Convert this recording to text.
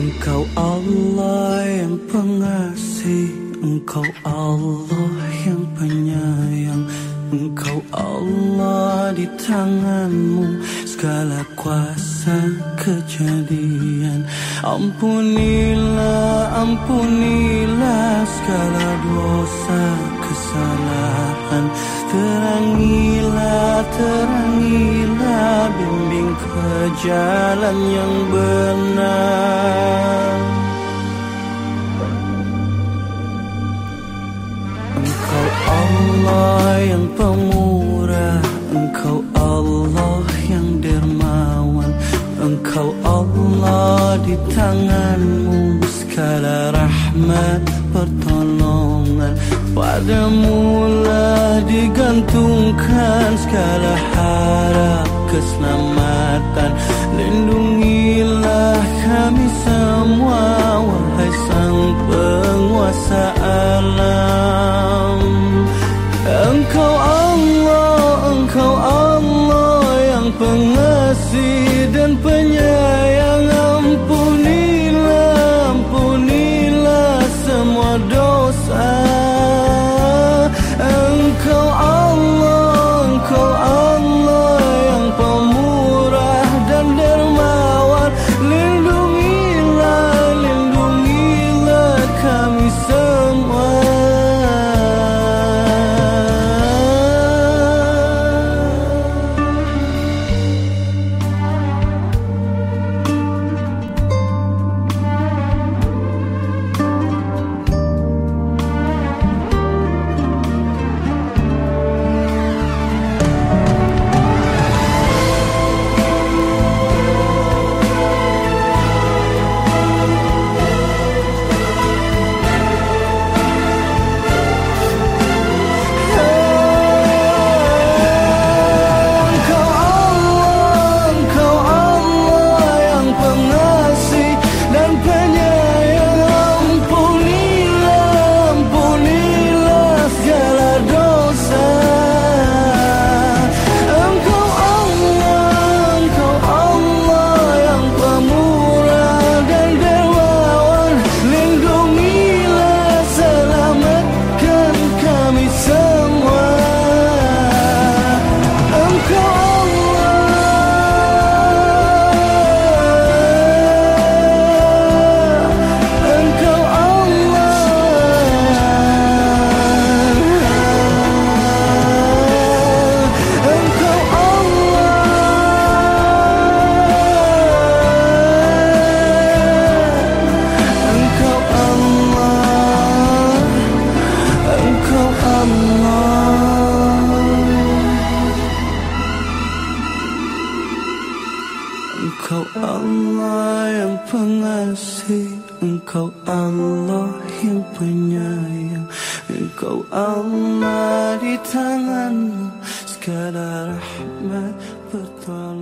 Engkau Allah yang pengasih, Engkau Allah yang penyayang, Engkau Allah, di tanganmu segala kuasa kejadian. Ampunilah, ampunilah segala dosa kesalahan. Terangilah, terangilah, bimbing ke jalan yang benar. Engkau Allah yang pemurah, Engkau Allah yang dermawan, Engkau Allah, di tanganmu segala rahmat pertolongan. Padamu lah digantungkan segala harap keselamatan. Lindungilah kami semua, wahai Sang Penguasa alam. Engkau Allah, Engkau Allah yang pengasih dan penyayang. Ampunilah, ampunilah semua dosa. Engkau Allah, Engkau Allah yang pemurah dan dermawan. Lindungilah, lindungilah kami semua. Engkau Allah yang pengasih, Engkau Allah yang penyayang, Engkau Allah, di tanganmu segala rahmat pertolongan.